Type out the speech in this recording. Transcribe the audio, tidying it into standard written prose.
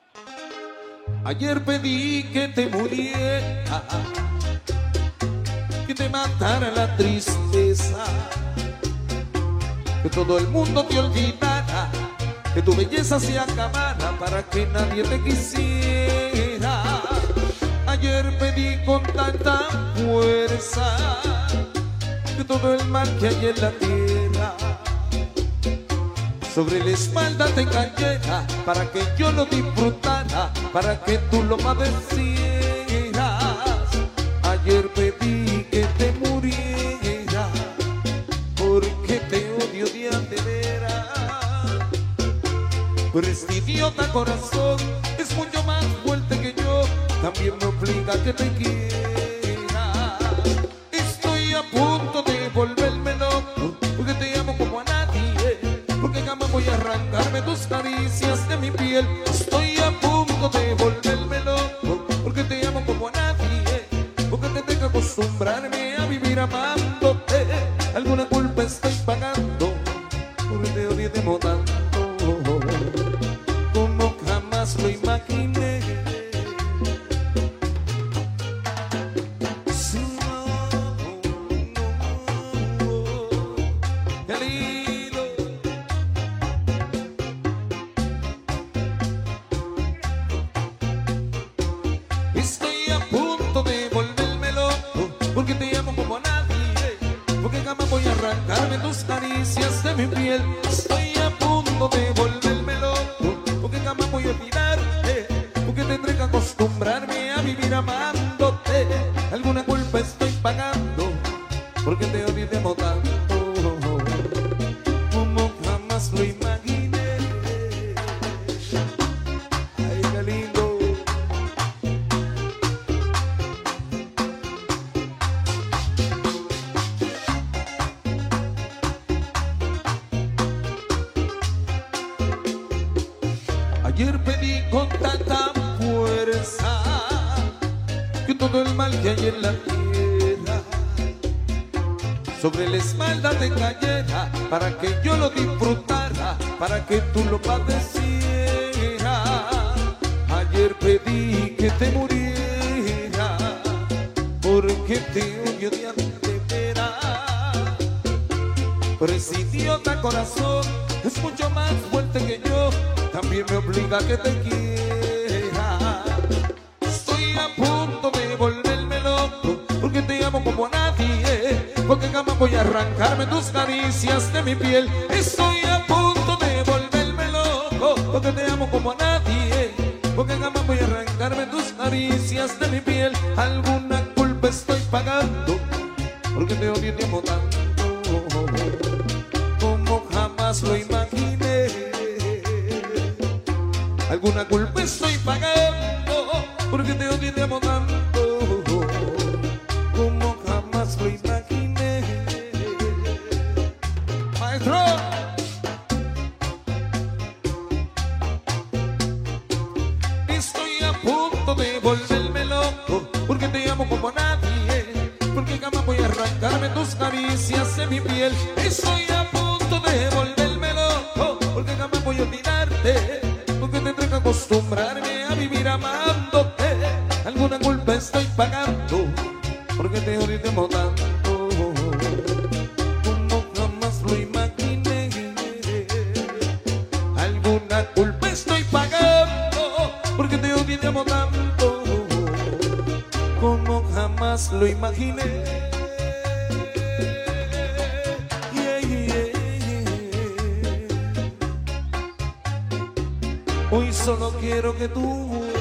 Ayer pedí que te muriera, que te matara la tristeza, que todo el mundo te olvidara, que tu belleza se acabara para que nadie te quisiera. Ayer pedí con tanta fuerza que todo el mal que hay en la tierra sobre la espalda te cayera, para que yo lo disfrutara, para que tú lo padecieras. Ayer pedí que te muriera, porque te odio de veras. Pero este idiota corazón es mucho más fuerte que yo, también me obliga a que te quiera. Estoy a punto de volverme loco, porque te amo como a nadie, porque jamás voy a arrancarme tus caricias de mi piel. Estoy a punto de volverme loco, porque te amo como a nadie, porque te tengo que acostumbrarme a vivir amándote. Alguna culpa estoy pagando, porque te odio de tanto, como jamás lo imaginé. Estoy a punto de volverme loco, porque te amo como a nadie, porque jamás voy a arrancarme tus caricias de mi piel. Estoy a punto de volverme loco, porque jamás voy a olvidarte, porque tendré que acostumbrarme a vivir amándote. Alguna culpa estoy pagando, porque te odio y te amo tanto, como jamás lo imaginé. Ay, qué lindo. Ayer pedí con tanta fuerza que todo el mal que hay en la tierra sobre la espalda te cayera, para que yo lo disfrutara, para que tú lo padecieras. Ayer pedí que te muriera, porque te odio de veras. Pero ese idiota corazón es mucho más fuerte que yo, también me obliga a que te quiera. Estoy a punto de volverme loco, porque te amo como a nadie, porque jamás voy a arrancarme tus caricias de mi piel. Estoy a punto de volverme loco, porque te amo como a nadie, porque jamás voy a arrancarme tus caricias de mi piel. Alguna culpa estoy pagando, porque te odio y te amo tanto, como jamás lo imaginé. Alguna culpa estoy pagando, porque te odio y te amo tanto, como jamás lo imaginé. Maestro. Estoy a punto de volverme loco, porque te amo como a nadie, porque jamás voy a arrancarme tus caricias de mi piel. Estoy a punto de volverme loco, porque jamás voy a olvidarte, porque tendré que acostumbrarme a vivir amándote. Alguna culpa estoy pagando, porque te odio y te amo tanto, como jamás lo imaginé. Alguna culpa estoy pagando, porque te odio y te amo tanto, como jamás lo imaginé. Yeah, yeah, yeah. Hoy solo quiero que tú